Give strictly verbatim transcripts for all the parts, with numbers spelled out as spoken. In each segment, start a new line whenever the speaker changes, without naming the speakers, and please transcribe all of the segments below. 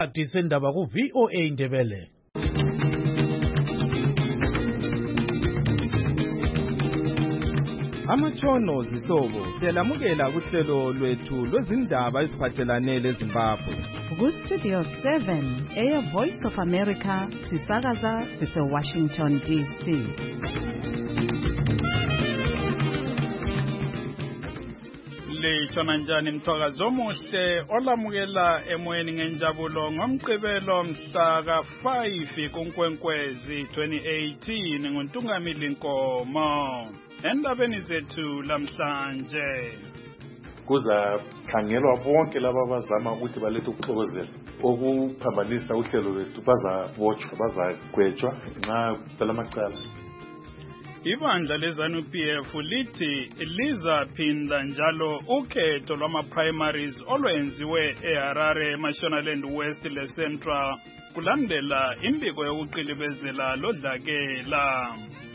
Disendaba ku V O A Ndebele.
Amatshono zihlobo siyalamukela kuhlelo lwethu lwezindaba eziphathelane leZimbabwe.
Ku Studio seven, Air Voice of America, sisakaza sise Washington D C.
Lechona njani mthwakazi omuhle olamukela emoyeni ngenjabulo ngomgqibelo mhla ka five kuNkwenkwezi twenty eighteen nguNtungamili Nkomo. Endabeni zethu lamhlanje
kuza khangelwa bonke laba abazama ukuthi balethe ukuxokozela okuphambanisa uhlelo lwethu bazabotshwa bazagwetshwa nxa belamacala.
Ibandla leZANU P F lithi lizaphinda njalo ukhetho lwama-primaries olwenziwe eHarare, eMashonaland West leCentral kulandela imbiko yokuqilibezela lodlakela.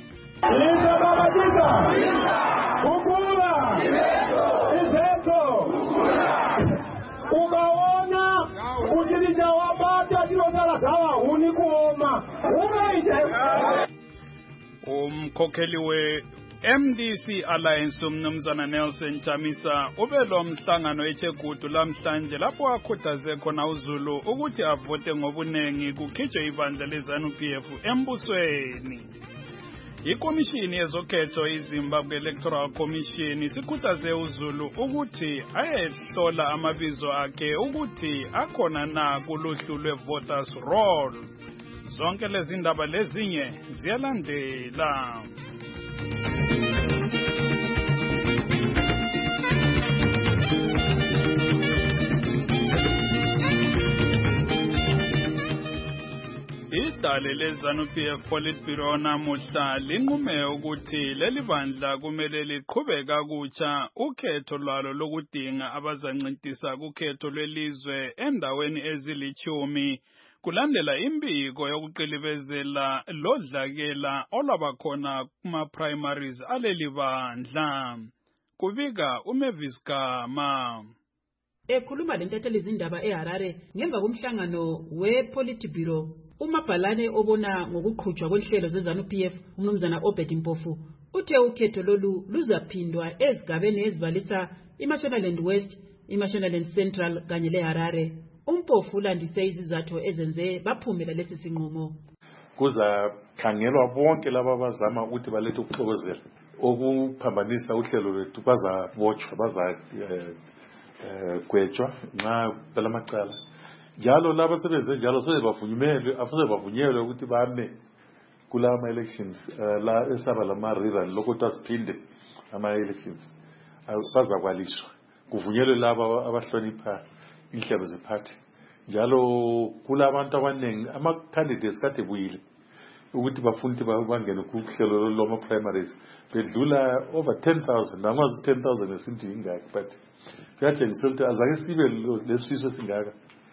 Ukaona uchilija wabata chilondala gawa huni kuoma umeite.
Umkhokheli we M D C Alliance umnumzana Nelson Chamisa ube lo mhlangano eChegutu lamhlanje lapho akhuthaze khona uZulu ukuthi avote ngobunengi kukhitshwe ibandla leZANU P F embusweni. Ikomishini yezokhetho iZimbabwe Electoral Commission isikhuthaze uZulu ukuthi ayehlola amabizo akhe ukuthi akhona na kuluhlu lwevoters roll. Zonke lezi ndaba lezinye ziyalandela. Idale leZANU P F Politburo namuhla linqume ukuthi leli bandla kumele liqhubeka kutsha ukhetho lwalo lokudinga abazancintisa kukhetho lwelizwe endaweni ezilichumi kulandela imbiko yokuqilibezela lodlakela olwabakhona kuma-primaries aleli bandla. Kubika uMavis Gama.
Ekhuluma lentatheli izindaba eHarare ngemva komhlangano wePolitburo, uMabhalane obona ngokuqhutshwa kwehlelo zeZANU P F umnumzana Obed Mpofu uthe ukhetho lolu luzaphindwa ezigabeni ezibalisa iMashonaland West, iMashonaland Central kanye leHarare. Umpofu ulandise izizathu ezenze baphumela lesi sinqumo.
Kuza khangelwa bonke laba abazama ukuthi balethe ukuxokozela okuphambanisa uhlelo lwethu bazabotshwa bazagwetshwa nxa belamacala. Njalo laba sebenze njalo soze bavunyelwe afuze bavunyelwe ukuthi bame kula ama elections la esaba lama rerun lokho asiphinde ama elections bazakwaliswa kuvunyelwe laba abahlonipha inhlelo zephathi. Njalo kulabantu abaningi ama candidates kade buyile ukuthi bafuna ukuthi bangene kuhlelo loma primaries bedlula over ten thousand namazi ten thousand esintu ingaki but kuyatshengisa ukuthi azange sibe lesifiso singaka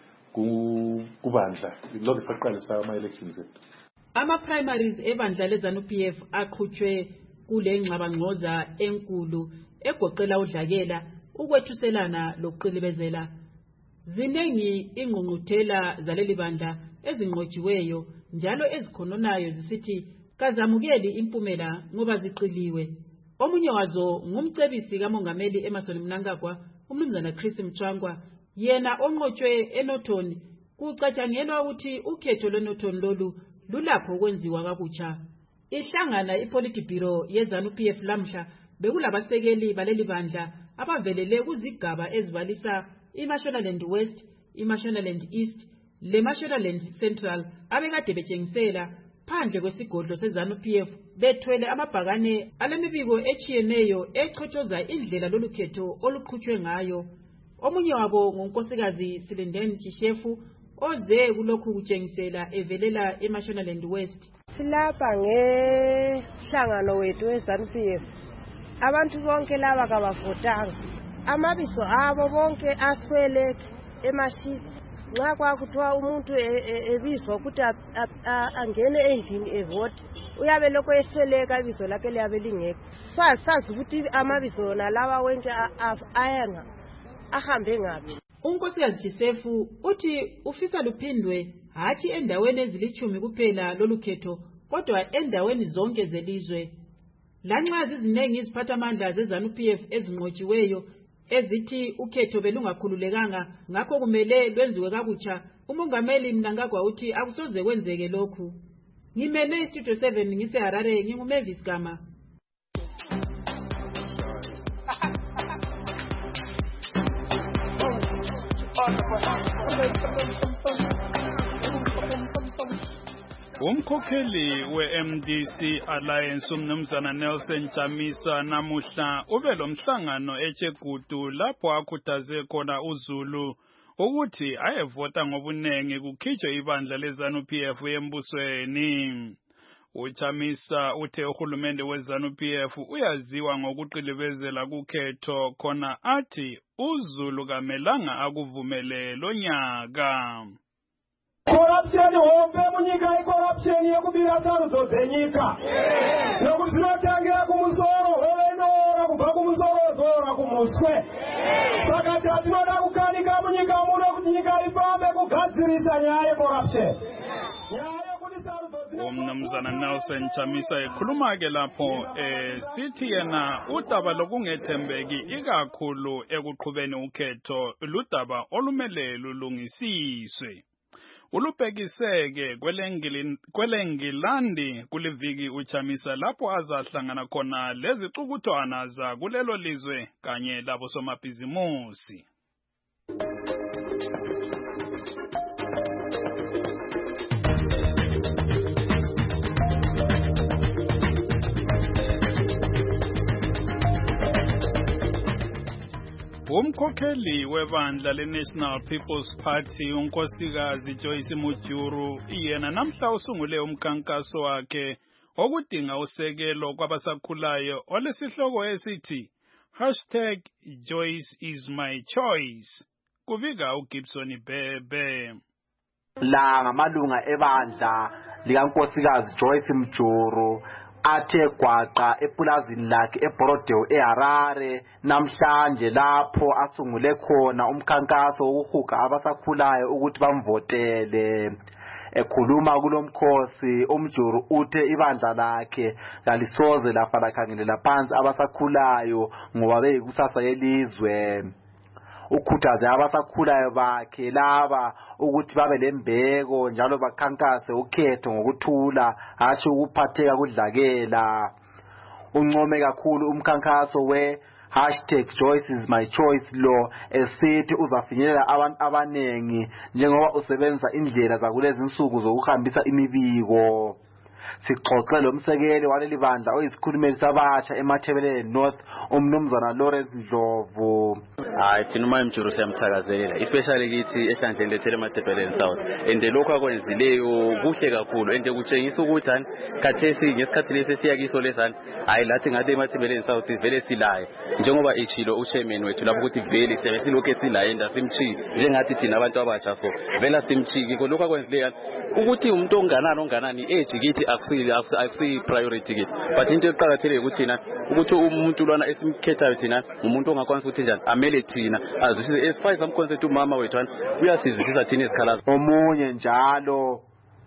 kubandla lokho saqalisa ama elections ethu.
Ama primaries ebandla leZANU P F aqhutshwe kule ngxabangxoza enkulu egoqela udlakela ukwethuselana lokuqilibezela. Zinengi ingqungquthela zaleli bandla ezinqotshiweyo njalo ezikhononayo zisithi kazamukeli impumela ngoba ziqiliwe. Omunye wazo ngumcebisi kaMongameli Emmerson Mnangagwa umnumzana Chris Mchwangwa, yena onqotshwe eNorton kucatshangelwa ukuthi ukhetho lweNorton lolu lulapho kwenziwa kabutsha. Ihlangana iPolitburo yeZANU P F lamhla bekulabasekeli baleli bandla abavelele kuzigaba ezibalisa iMashonaland West, iMashonaland East, leMashonaland Central abekade betshengisela phandle kwesigodlo seZANU P F bethwele amabhakane alemibiko echiyeneyo echotshoza indlela lolukhetho oluqhutshwe ngayo. Omunye wabo ngunkosikazi Silindeni Chishefu oze kulokhu kutshengisela evelela eMashonaland West.
Silapha ngehlangano wethu weZANU P F abantu bonke laba kabavotanga amabizo abo bonke aswele emashiti nxa kwakuthiwa umuntu ebizwa ukuthi angene endlini evote uyabe lokho esweleka ibizo lakhe liyabe lingekho. Sazi ukuthi amabizo nalawa wonke ayanga ahambe ngapi.
unkosikazi Jisefu uthi ufisa luphindwe hathi endaweni ezilithumi kuphela lolukhetho kodwa endaweni zonke zelizwe. Lanxa iziningi iziphathamandla zeZANU-P F ezinqotshiweyo ezithi ukhetho belungakhululekanga ngakho kumele lwenziwe kabutsha, umongameli Mnangagwa uthi akusoze kwenzeke lokhu. Ngimele iStudio seven ngiseHarare, nginguMavis Gama.
Umkhokheli we-M D C Alliance umnumzana Nelson Chamisa namuhla ube lomhlangano eChegutu lapho akhuthaze khona uZulu ukuthi ayevota ngobunengi kukhitshwe ibandla leZANU-P F embusweni. UChamisa uthe uhulumende weZANU-P F uyaziwa ngokuqilibezela kukhetho khona athi uZulu kamelanga akuvumele lo nyaka.
Corruption hombe munyika icorruption yekubira sarudzo dzenyika. Nokuti zvinotangira kumusoro hovenora kubva kumusoro zora kumuswe. Saka tinoda kukanika munyika muno kuti nyika ifambe kugadzirisa nyaya yecorruption.
Umnumzana Nelson Chamisa ekhuluma ke lapho esithi yena udaba lokungethembeki ikakhulu ekuqhubeni ukhetho ludaba olumele lulungisiswe. Ulubhekiseke kwelengilandi kuliviki uChamisa lapho azahlangana khona lezicukuthwana za kulelo lizwe kanye labo somabhizimusi. Umkhokheli webandla le-National People's Party unkosikazi Joyce Mujuru yena namhla usungule umkhankaso wakhe okudinga usekelo kwabasakhulayo olesihloko esithi hashtag Joyce is my choice. Kuvika uGibson Bebe.
La ngamalunga ebandla likankosikazi Joyce Mujuru athe gwaqa epulazini lakhe eBorodeo eHarare namhlanje lapho asungule khona umkhankaso wokuhuga abasakhulayo ukuthi bamvotele. Ekhuluma kulomkhosi uMjuru uthe ibandla lakhe lalisoze lafa lakhangelela phansi abasakhulayo ngoba beyikusasa yelizwe. Ukhuthaze abasakhulayo bakhe laba ukuthi babe lembeko njalo bakhankase ukhetho ngokuthula hashi ukuphatheka kudlakela. Uncome kakhulu umkhankaso we hashtag Joyce is my choice lo esithi uzafinyelela abantu abanengi njengoba usebenza indlela zakulezi insuku zokuhambisa imibiko. Sixoxe lo msekeli waleli bandla oyisikhulumeli sabasha eMathebeleni North umnumzana Lawrence Ndlovu.
Hayi thina uma Mjuru siyamthakazelela especially kithi ehlandleni lethele eMathebeleni South ende lokho akwenzileyo kuhle kakhulu ende kutshengisa ukuthi hani khathesi ngesikhathi lesi siyakiso lesana hayi lathi ngathi eMathebeleni South vele silaye njengoba echilo uchairman wethu lapho ukuthi vele siyabe silokho esilaye enda simchi njengathi thina abantu abasha so vela simchiki lokho akwenzileyo ukuthi umuntu onganani onganani age kithi akusi akusi priority kithi but into eqhakathekile ukuthi thina ukuthi umuntu lwana esimkhethayo thina umuntu ongakwanisa ukuthi njani amele thina azwisise as far as I'm concerned umama wethu uyasizwisisa thina izikhalazo.
Omunye njalo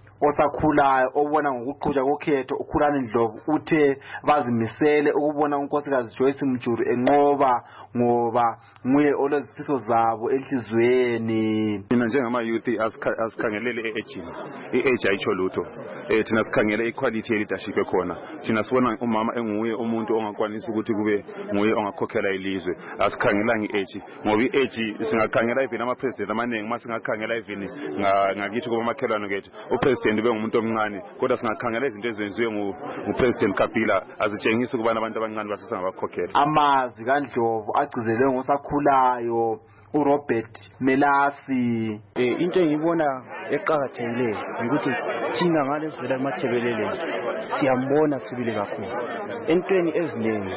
osakhulayo obona ngokuqhubeka kokhetho ukhulana Ndlovu uthe bazimisele ukubona unkosikazi Joyce Mjuru enqoba ngoba nguye olezifiso zabo enhlizweni.
Mina njengama youth asikhangelele e-age i-age ayitsho lutho eh thina sikhangele equality leadership ekhona thina sibona umama enguye umuntu ongakwanisa ukuthi kube nguye ongakhokhela ilizwe asikhangelanga i-age ngoba i-age singakhangela even ama president amaningi masingakhangela even ngakithi kuba makhelwane kethu upresident ube ngumuntu omncane kodwa singakhangela izinto ezenziwe ngupresident Kabila azitshengisa ukubana abantu abancane basesangabakhokhela.
Amazwi kaNdlovu agcizelwe ngosakhulayo uRobert Melasi.
Eh into engibona eqhakathekileyo ukuthi thina ngale sivela eMathebeleni siyambona sibile kakhulu entweni eziningi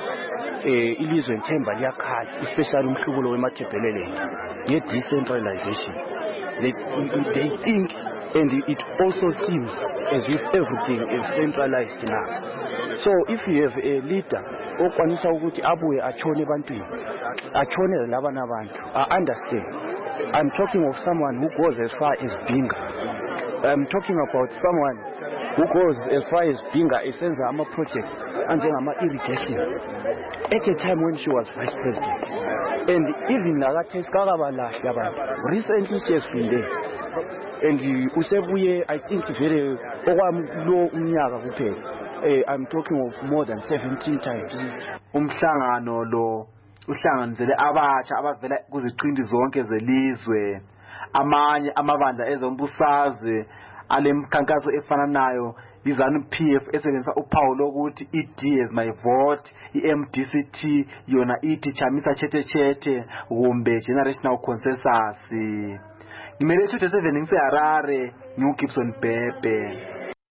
eh ilizwe nthemba liyakhala especially umhlubulo weMathebeleni nge decentralization. They, they think and it also seems as if everything is centralized now. So if you have a leader okwanisa ukuthi abuye achone ebantwini achone laba nabantu I understand I'm talking of someone who goes as far as Binga. I'm talking about someone who goes as far as Binga, esenza ama project anjengama irrigation at a time when she was vice president. And even Nagates Karabala, recently she has been there. And usebuye, I think very low unyaka. I'm talking of more than seventeen times.
Umhlangano lo uhlanganizele abatsha abavela kuziqindi zonke zelizwe, amanye amabandla ezombusazwe alemkhankaso efana nayo izanu P F esebenzisa uphawu lokuthi I D as my vote, I-M D C T yona ithi chamisa chete chete kumbe generational consensus. Ngimele two seven ngise Harare, New Gibson Bebe.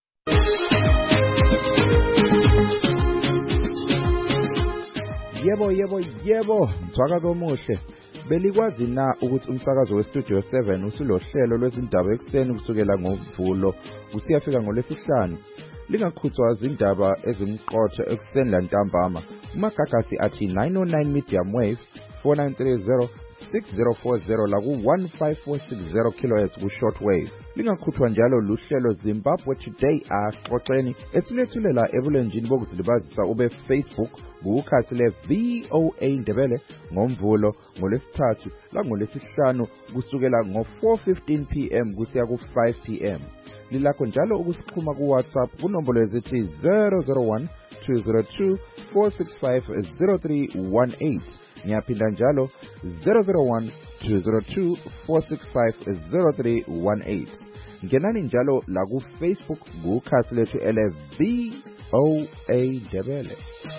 Yebo yebo yebo mthwakazo omuhle. Belikwazi na ukuthi umsakazo weStudio seven usulohlelo lwezindaba ekseni kusukela ngoMvulo kusiyafika ngolesihlanu. Lingakhuthwa izindaba ezimqotho ekseni lantambama. Umagagasi athi nine oh nine medium wave four nine three zero six zero four zero la ku one five four six zero kilohertz ku shortwave. Lingakhuthwa njalo luhlelo Zimbabwe Today axoxeni ethulethulela ebulenjini bokuzilibazisa ube Facebook ukhathi le V O A Ndebele ngoMvulo ngolesithathu la ngolesihlanu kusukela ngo four fifteen p m kusiya ku five p m. Lilakho njalo ukusixhuma ku WhatsApp kunombolo ezithi zero zero one two zero two four six five zero three one eight. Ngiyaphinda njalo zero zero one two zero two four six five zero three one eight. Ngenani njalo la ku Facebook ukhathi lethu ele V O A Ndebele.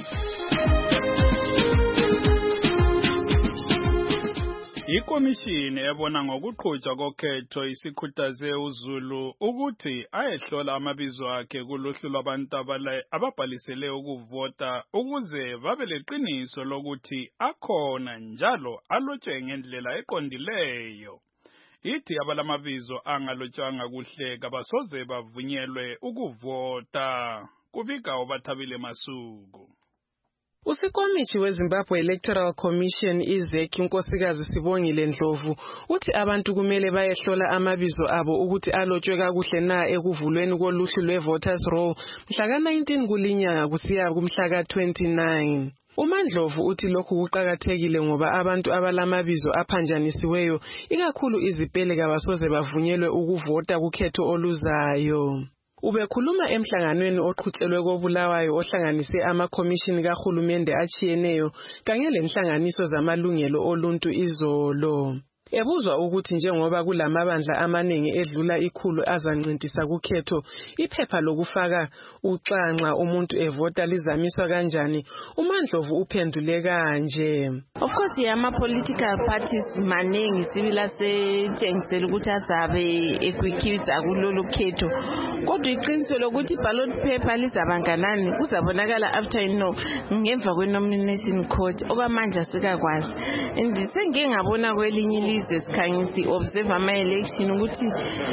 Ikomishini ebona ngokuqhutshwa kokhetho isikhuthaze uZulu ukuthi ayehlola amabizo akhe kuluhlu lwabantu ababhalisele ukuvota ukuze babe leqiniso lokuthi akhona njalo alotshwe ngendlela eqondileyo. Ithi abalamabizo angalotshwanga kuhle kabasoze bavunyelwe ukuvota. Kubika obathabile Masuku.
Usikomishi weZimbabwe Electoral Commission iZek unkosikazi Sibongile Ndlovu uthi abantu kumele bayehlola amabizo abo ukuthi alotshwe kakuhle na ekuvulweni koluhlu lwevoters roll mhla ka nineteen kulinyanga kusiya kumhla ka twenty-nine. uMandlovu uthi lokhu kuqhakathekile ngoba abantu abalamabizo aphanjanisiweyo ikakhulu izipele kabasoze bavunyelwe ukuvota kukhetho oluzayo. Ubekhuluma emhlanganweni oqhutshelwe koBulawayo ohlanganise ama-commission kahulumende achiyeneyo kanye lenhlanganiso zamalungelo oluntu izolo. Ebuzwa ukuthi njengoba kulamabandla amaningi edlula ikhulu azancintisa kukhetho iphepha lokufaka uxanxa umuntu evota lizamiswa kanjani, uMandlovu uphendule kanje.
Of course yama political parties maningi sibila setshengisela ukuthi azabe ekwikhipha kulolu khetho, kodwa iqiniso lokuthi ballot paper lizabanganani kuzabonakala after ino ngemva kwe-nomination court okwamanje sikakwazi. Ndisengike ngabona kwelinye sikhangisi observe ama-election ukuthi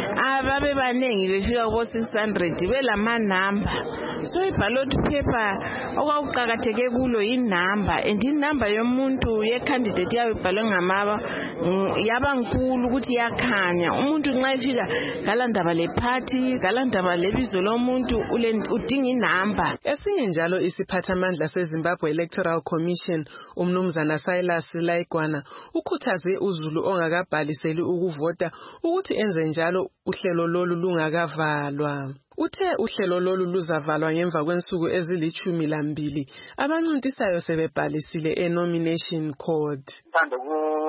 ababe baningi befika kubo six hundred belama number. So i-ballot paper okwaqhakatheke kulo inumber, and inumber yomuntu ye-candidate yabe ibhalwe ngamaba yaba nkulu ukuthi yakhanya umuntu nxa efika galandaba le-party galandaba lebizo lomuntu udinga inumber.
Esinye njalo isiphathamandla seZimbabwe Electoral Commission umnumzana Silas Laikwana ukhuthaze uZulu ongakabhaliseli ukuvota ukuthi enze njalo uhlelo lolu lungakavalwa. Uthe uhlelo lolu luzavalwa ngemva kwensuku ezilithumi lambili abancintisayo sebebhalisile e-nomination code.
Thando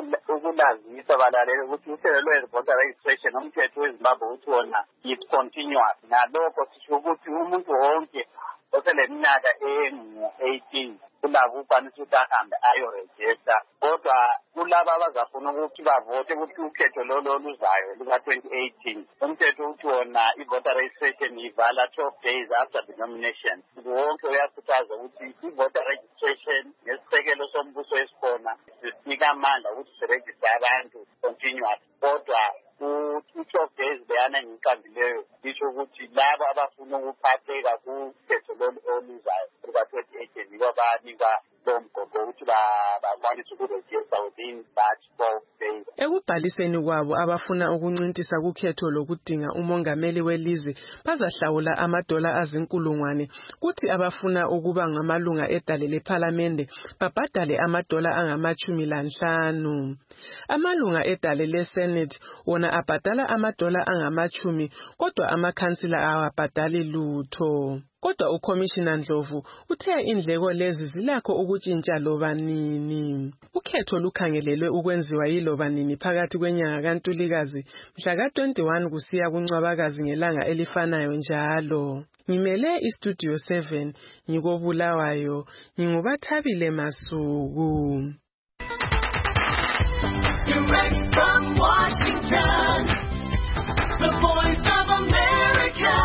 ukulazisa balalele ukuthi uhlelo lwe-voter registration umthetho weZimbabwe uthi wona is continuous. Nalokho sisho ukuthi umuntu wonke oseleminyaka engu-eighteen kulabo ukwanisa ukuthi ahambe ayorejista, kodwa kulabo abazafuna ukuthi bavote ukuthi ukhetho lolo oluzayo luka-twenty eighteen umthetho uthi wona i-voter registration ivala twelve days after the nomination. Wonke uyakhuthaza ukuthi i-voter registration nesisekelo sombuso esikhona sinika amandla ukuthi sirejiste abantu continuous, kodwa ku-twelve days leyana ngiqambileyo isho ukuthi labo abafuna ukuphatheka kukhetho lolu oluzayo luka-twenty eighteen yibo banikwa lowo mgogo ukuthi bakwanise ukurejista within that twelve days.
Ekubhaliseni kwabo abafuna ukuncintisa kukhetho lokudinga umongameli welizwe bazahlawula amadola azinkulungwane, kuthi abafuna ukuba ngamalunga edale lephalamende babhadale amadola angamachumi lanhlanu. Amalunga edale leSenate wona abhadala amadola angamachumi, kodwa amakhansila awabhadali lutho. Kodwa uCommissioner Ndlovu uthe indleko lezi zilakho ukutshintsha loba nini. Ukhetho lukhangelelwe ukwenziwa yiloba nini phakathi kwenyanga kaNtulikazi mhla ka twenty-one kusiya kuNcwabakazi ngelanga elifanayo njalo. Ngimele iStudio seven ngikobulawayo, ngingubathabile Masuku.
Direct from Washington, the Voice of America.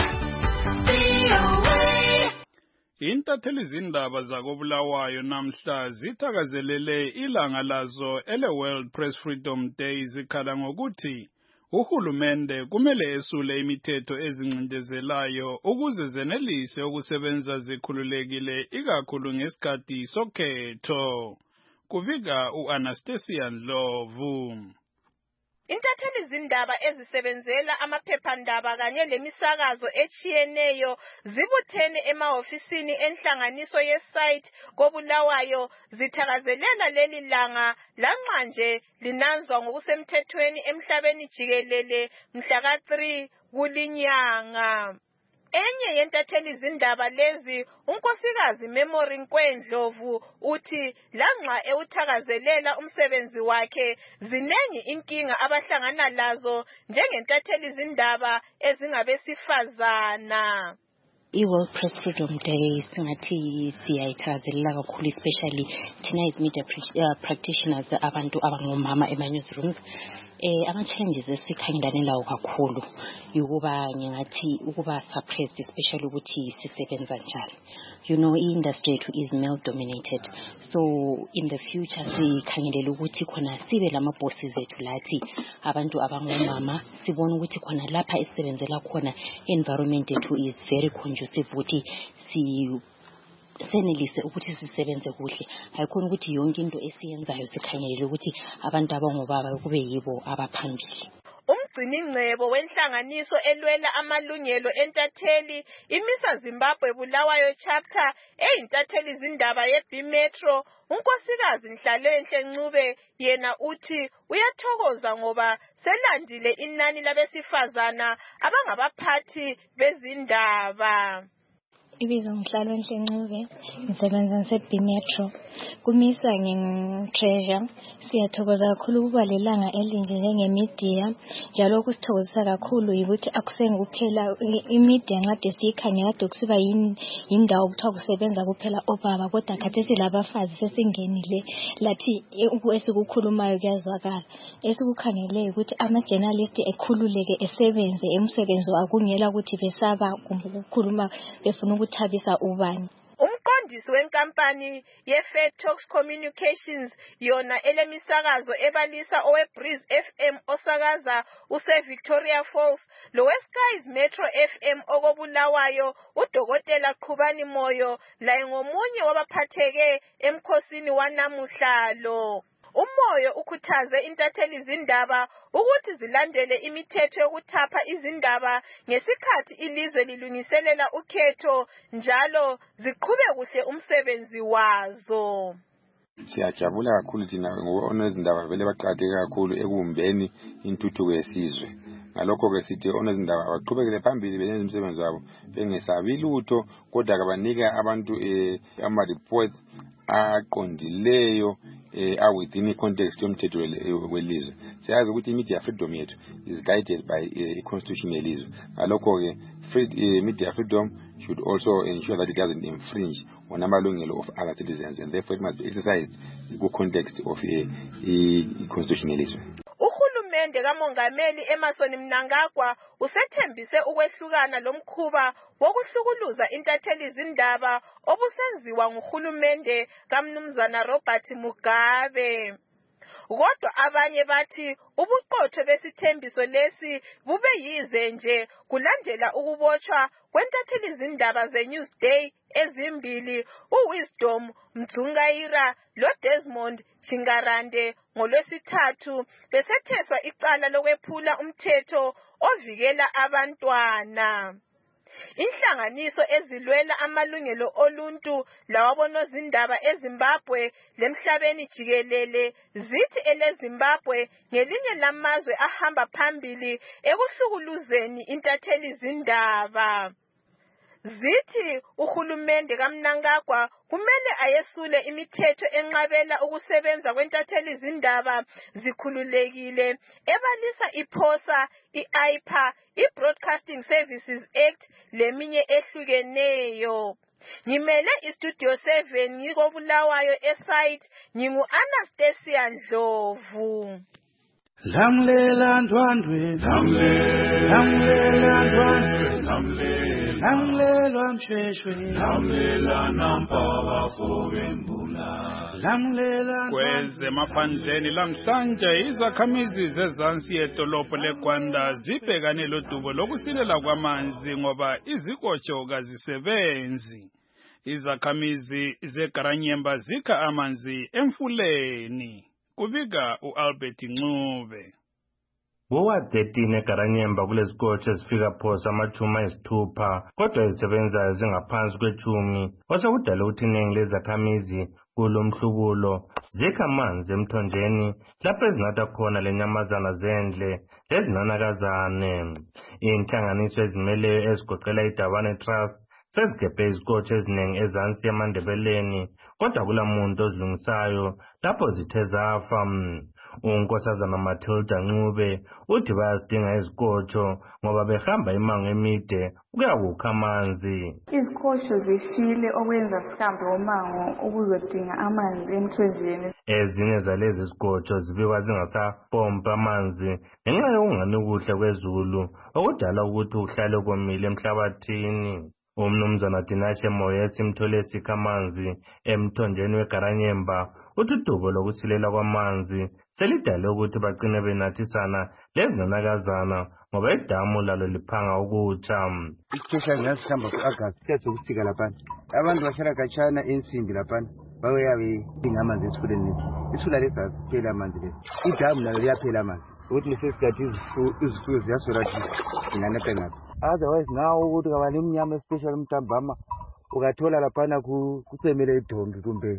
Intatheli zindaba zakobulawayo namhla zithakazelele ilanga lazo ele World Press Freedom Day zikhala ngokuthi uhulumende kumele esule imithetho ezincindezelayo ukuze zenelise ukusebenza zikhululekile ikakhulu ngesikhathi sokhetho. Kuvika uAnastasia Ndlovu.
Intatheli zindaba ezisebenzela amaphephandaba kanye lemisakazo echiyeneyo zibuthene emahofisini enhlanganiso yesite kobulawayo zithakazelela leli langa lanxa linanzwa ngokusemthethweni emhlabeni jikelele mhla ka three kulinyanga. Enye yentatheli zindaba lezi unkosikazi Memory Nkwendlovu uthi lanxa ewuthakazelela umsebenzi wakhe zinengi inkinga abahlangana lazo njengentatheli zindaba ezingabesifazana.
I-World Press Freedom Day singathi siyayithakazelela kakhulu, especially thina as media uh, practitioners abantu abangomama ema-newsrooms. Eh ama-challenges esikhangelane lawo kakhulu yukuba ngingathi ukuba suppressed, especially ukuthi sisebenza njani. You know, i-industry yethu is male dominated, so in the future sikhangelela ukuthi khona sibe lama-bosses ethu lathi abantu abangomama, sibona ukuthi khona lapha esisebenzela khona environment yethu is very conducive ukuthi si senelise ukuthi sisebenze kuhle. Hayikhona ukuthi yonke into esiyenzayo sikhangelele ukuthi abantu abangobaba kube yibo abaphambili.
Umgcini ngcebo wenhlanganiso elwela amalungelo entatheli imisa Zimbabwe Bulawayo chapter eyintatheli zindaba ye-B Metro, unkosikazi Nhlalwenhle Ncube yena uthi uyathokoza ngoba selandile inani labesifazana abangabaphathi bezindaba.
Ibizo Nhlalwenhle Ncube, ngisebenza nase-B Metro. Kumisa ngi-treasure. Siyathokoza kakhulu ukuba lelanga elinje njengemidia. Njalo kusithokozisa kakhulu ukuthi akusengi kuphela imidia ngade siyikhangela kade kusiba yindawo kuthiwa kusebenza kuphela obaba, kodwa khathesi labafazi sesingenile lathi esikukhulumayo kuyazwakala. Esikukhangele ukuthi ama-journalist ekhululeke esebenze emsebenzi akungela ukuthi besaba kumbe ukukhuluma befuna ukuthabisa ubani.
Umqondisi wenkampani ye-Fair Talks Communications yona elemisakazo ebalisa owe-Breeze F M osakaza use-Victoria Falls lowe-Skies Metro F M okobulawayo uDokotela Qhubani Moyo laye ngomunye wabaphatheke emkhosini wanamuhla lo. Umoyo ukhuthaze intatheli zindaba ukuthi zilandele imithetho yokuthapha izindaba ngesikhathi ilizwe lilungiselela ukhetho njalo ziqhube kuhle umsebenzi wazo.
Siyajabula kakhulu thina ngoba onezindaba vele baqhatheke kakhulu ekubumbeni intuthuko yesizwe. Ngalokho ke sithi onezindaba baqhubekele phambili benze umsebenzi wabo bengesabi lutho, kodwa kabanika abantu ama reports aqondileyo are within the context yomthetho welizwe. Siyazi ukuthi media freedom yethu is guided by a constitution yelizwe. Ngalokho ke media freedom should also ensure that it doesn't infringe on amalungelo of other citizens, and therefore it must be exercised in the context of a constitution yelizwe.
Uhulumende kamongameli Emmerson Mnangagwa usethembise ukwehlukana lomkhuba wokuhlukuluza intatheli zindaba obusenziwa nguhulumende kaMnumzana Robert Mugabe. Kodwa abanye bathi ubuqotho besithembiso lesi bube yize nje kulandela ukubotshwa kwentatheli izindaba ze-Newsday ezimbili uWisdom Mdzungayira loDesmond Chingarande ngolwesithathu besetheswa icala lokwephula umthetho ovikela abantwana. Inhlanganiso ezilwela amalungelo oluntu lawabonozindaba eZimbabwe lemhlabeni jikelele zithi eleZimbabwe ngelinye lamazwe ahamba phambili ekuhlukuluzeni intatheli izindaba. Zithi uhulumende kaMnangagwa kumele ayesule imithetho enqabela ukusebenza kwentatheli izindaba zikhululekile ebalisa iPhosa, iAI P A, iBroadcasting Services Act leminye ehlukeneyo. Ngimele iStudio seven ngikobulawayo esite ngingu Anastasia Ndlovu.
Lamlela ndwandwe, lamlela ndwandwe, lamlela msheshwe, lamlela nampaba fobembula, lamlela
kweze maphandleni lamhlanje izakhamizi zezansi yedolobho leGwanda zibhekane lodubo lokusilela kwamanzi ngoba izikotsho kazisebenzi. Izakhamizi zeGaranyemba zikha amanzi emfuleni. Kubika uAlbert Ncube.
Ngo thirteen eGaranyemba kulezikotsho ezifika phosa amachumi ayisithupha kodwa izisebenza zingaphansi kwechumi osekudala ukuthi iningi lezakhamizi kulo mhlubulo zikha amanzi emthonjeni lapho ezinatha khona lenyamazana zendle lezinanakazane. Inhlanganiso ezimeleyo ezigoqela iDabane Trust sezigebhe izikotsho eziningi ezansi emandebeleni kodwa kulamuntu ozilungisayo lapho zithe zafa. Unkosazana Matilda Ncube uthi bayazidinga izikotsho ngoba behamba imango emide ukuyakukha amanzi.
Izikotsho zifile okwenza sihambe umango ukuzodinga amanzi emthonjeni.
Ezinye zalezi zikotsho zibikwa zingasapompa amanzi ngenxa yokungani kuhle kwezulu okudala ukuthi uhlale komile emhlabathini. Umnumzana Dinashe Moyo simthole sikha amanzi emthonjeni weGaranyemba uthi udubo lokusilela kwamanzi selidale ukuthi bagcine benathisana lezinanakazana ngoba idamu lalo liphanga ukutsha.
Isitshela ngasihamba ku-August siyathe ukufika laphana abantu bahlala khatshana ensimbi laphana bayabe ingamanzi esifuleni isifula lesi asiphela amanzi lesi idamu lalo liyaphela amanzi ukuthi lesesikhathi izifuyo ziyasolathisa inganethe ngaphi. Otherwise now ukuthi kabani imnyama especially mntambama ukathola laphana kucemele idombi kumbe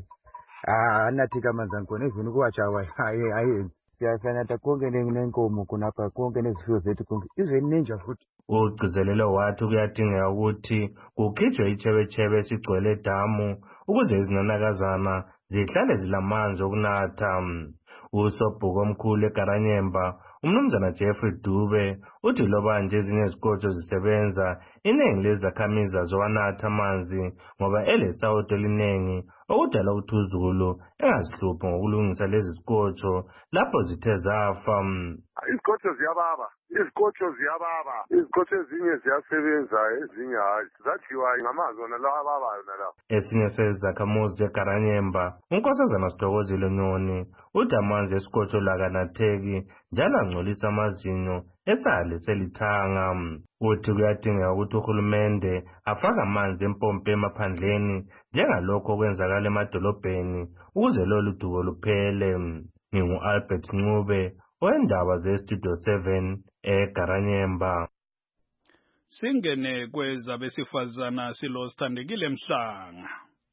anathika amanzi akhona even ukuwatshawa ayenzi siyasanatha konke nenkomo khonapha konke nezifuyo zethu konke even ninja futhi.
Ugcizelelo wathi kuyadingeka ukuthi kukhitshwe ichebechebe esigcwele edamu ukuze izinanakazana zihlale zilamanzi okunatha. Usobhuko omkhulu eGaranyemba umnumzana Jeffrey Dube uthi loba nje ezinye izikotsho zisebenza iningi lezakhamizi zowanatha amanzi ngoba elesawuto eliningi okudala ukuthi uzulu engazihluphi ngokulungisa lezi zikotsho lapho zithe zafa.
Izikotsho ziyababa, izikotsho ziyababa, izikotsho ezinye ziyasebenza ezinye hayi zathiwa ngamanzi wona lawa ababayo nalawo.
Esinye sezakhamuzi eGaranyemba unkosazana Sidokozile Nyoni uthi amanzi esikotsho lakanatheki njalo angcolisa amazinyo esale selithanga. Uthi kuyadingeka ukuthi uhulumende afake amanzi empompi emaphandleni njengalokho okwenzakala emadolobheni ukuze lolu dubo luphele. Ngingu-Albert Ncube wendaba ze-Studio seven eGaranyemba.
Singene kweza besifazana silo Sithandekile Mhlanga.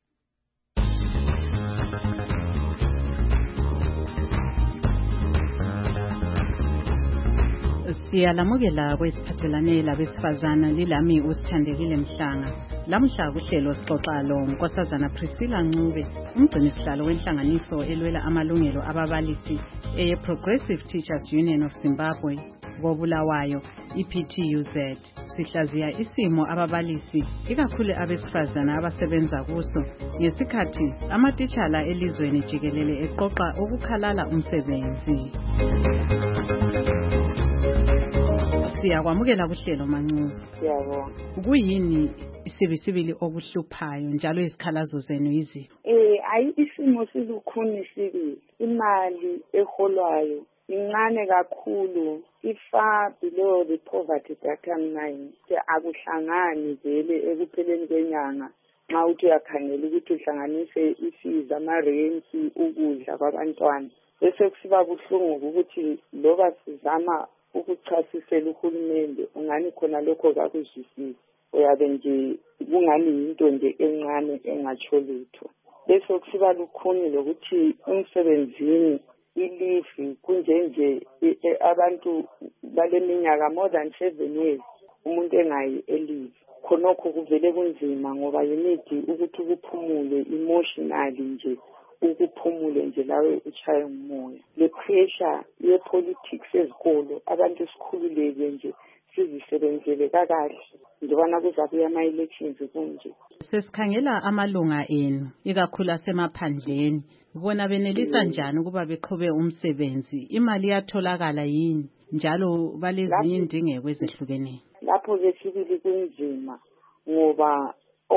Siyalamukela kwesiphathelane labesifazana lilami uSithandekile Mhlanga. Lamhla kuhlelo sixoxa lo Nkosazana Priscilla Ncube, umgcinisihlalo wenhlanganiso elwela amalungelo ababalisi eye Progressive Teachers Union of Zimbabwe kobulawayo I P T U Z. Sihlaziya isimo ababalisi ikakhulu abesifazana abasebenza kuso ngesikhathi amatitshala elizweni jikelele eqoqa ukukhalala umsebenzi. Siyakwamukela kuhlelo Mancube.
Siyabonga.
Kuyini isibisibili okuhluphayo njalo izikhalazo zenu yiziphi?
Eh ayi isimo silukhuni sibili. Imali eholwayo incane kakhulu, ifa below the poverty bottom line. Akuhlangani vele ekupheleni kwenyanga. Nxa uthi uyakhangela ukuthi uhlanganise isiza amarenti ukudla kwabantwana bese kusiba buhlungu ukuthi loba sizama ukuchasisela uhulumende ungani khona lokho kakuzwisisi uyabe nje kungani into nje encane engatsho lutho bese kusiba lukhuni lokuthi umsebenzini ilifi kunjenje abantu baleminyaka more than seven years umuntu engayi elive khonokho kuvele kunzima ngoba yimithi ukuthi ukuphumule emotionally nje ukuphumule nje lawe uchaye umoya le pressure ye politics ezikolo abantu sikhululeke nje sizisebenzele kakahle ndibona kuzabuya ama elections kunje.
Sesikhangela amalunga enu ikakhulu asemaphandleni bona benelisa njani ukuba beqhube umsebenzi imali yatholakala yini njalo balezinye indingeko ezehlukeneyo.
Lapho ke sibili kunzima ngoba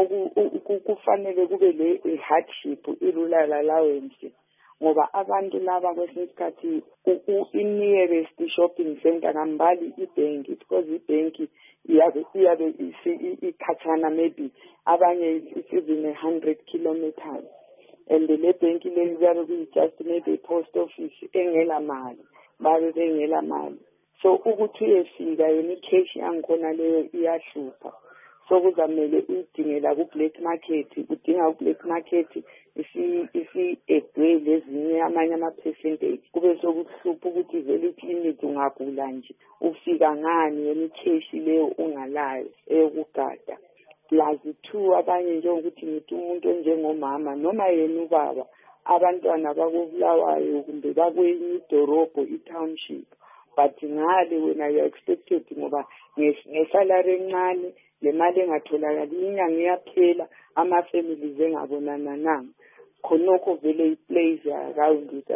okufanele kube le hardship irula allowance ngoba abantu laba kwesinye isikhathi i-nearest shopping center ngambali ibank because ibank iyabe iyabe ikhathana maybe abanye even a hundred kilometers and le bank le iyabe just maybe post office engela mali babe bengela mali so ukuthi uyefika yona icash yangikhona leyo iyahlupha so kuzamele udingela ku black market udinga ku black market isi isi edwe lezinye amanye ama percentage kube sokuhlupha ukuthi vele clinic ungagula nje ufika ngani yona icash leyo ungalayo eyokugada plus two abanye nje ukuthi ngithi umuntu njengomama noma yena ubaba abantwana bakubulawayo kumbe bakwenye idorobho i-township but ngale wena you expected ngoba ngesalary encane le mali engatholakali inyanga iyaphela ama-families engabonana nanga khonokho vele i-plays around with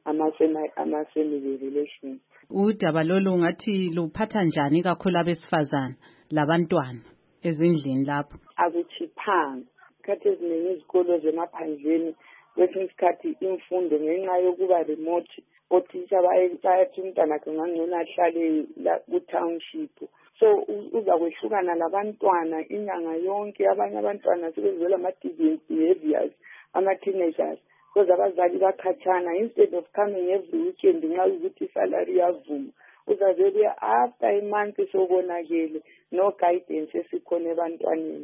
ama-family relations.
Udaba lolu ngathi luphatha njani kakhulu abesifazana labantwana ezindlini lapho?
Akuchiphanga khathi eziningi izikolo zemaphandleni kwesinye isikhathi imfundo ngenxa yokuba remote othisha bayathi umntwana kangangcono ahlale ku-township so uza kwehlukana labantwana inyanga yonke abanye abantwana sebezela ama-deviant behaviors ama-teenagers because abazali bakhatshana instead of coming every weekend nxa ukuthi isalary yavuma uzazebuya after a month sokonakele no guidance esikhona ebantwaneni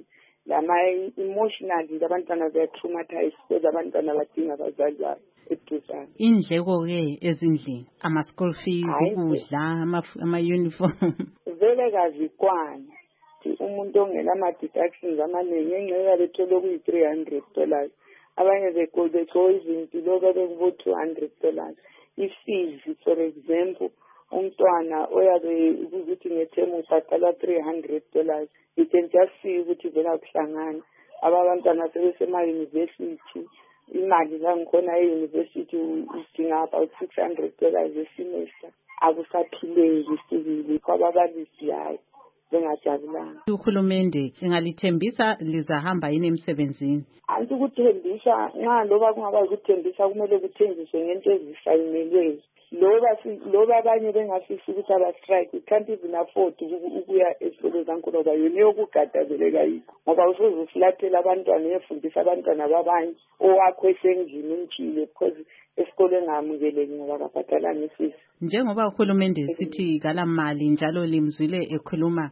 lama-emotionally abantwana baya-traumatize because abantwana badinga abazali babo eduzane.
Indleko-ke ezindlini ama-school fees ukudla ama-uniform
vele kazikwana umuntu ongela ama-deductions amaningi engxenye bethole okuyi-three hundred dollars abanye beco izinto loba bekubo-two hundred dollars i-fees for example umntwana oyabe ukuthi ngethemu ubhadala three hundred dollars you can just see ukuthi vele akuhlangani abantwana sebesema-university imali zangikhona e-university udinga about six hundred dollars esemester akusaphileki sibili kwababalisi hayi bengajabulanga.
Uhulumende engalithembisa lizahamba yini emsebenzini?
Anti ukuthembisa nxa loba kungaba ukuthembisa kumele kuthenjiswe ngento ezihlayinelweyo loba loba abanye bengafisi ukuthi aba-strike we can't even afford ukuya esikolo zankolo ngoba yona yokugadazela yikho ngoba usuze ufulathela abantwana uyefundisa abantwana babanye owakho esendlini umtshile because esikolo engamukeleki ngoba kabhadalanga ifisi.
Njengoba uhulumende sithi kala mali njalo limzwile ekhuluma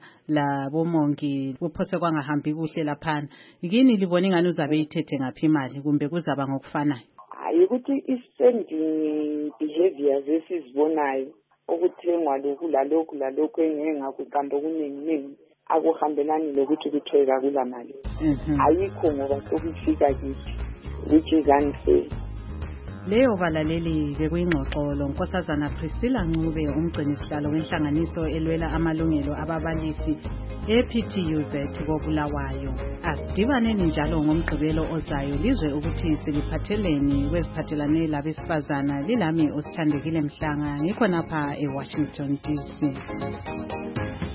labomongi kuphose kwangahambi kuhle laphana yini libona ingane uzabe ithethe ngaphi imali kumbe kuzaba ngokufanayo?
Hayi ukuthi i-spending behaviors esizibonayo ukuthengwa lokhu lalokhu lalokhu engeke ngakuqamba okuningi akuhambelani lokuthi kuthoyeka kula mali ayikho ngoba sokufika kithi which is unfair.
Leyo balaleli bekuyingxoxolo Nkosazana Priscilla Ncube umgcinisihlalo wenhlanganiso elwela amalungelo ababalisi e-P T U Z koBulawayo. Asidibaneni njalo ngomgqibelo ozayo lizwe ukuthi siliphatheleni kweziphathelane labesifazana lilami osithandekile Mhlanga ngikho napha eWashington D C.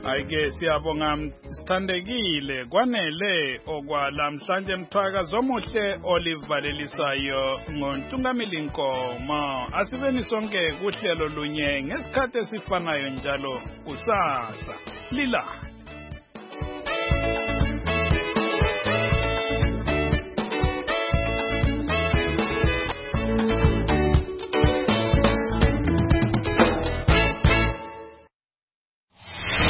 Ayike siyabonga sithandekile kwanele okwalamhlanje mthwakazi omuhle olivalelisayo ngontungamili Nkomo. Asibeni sonke kuhlelo lunye ngesikhathi esifanayo njalo kusasa. Lila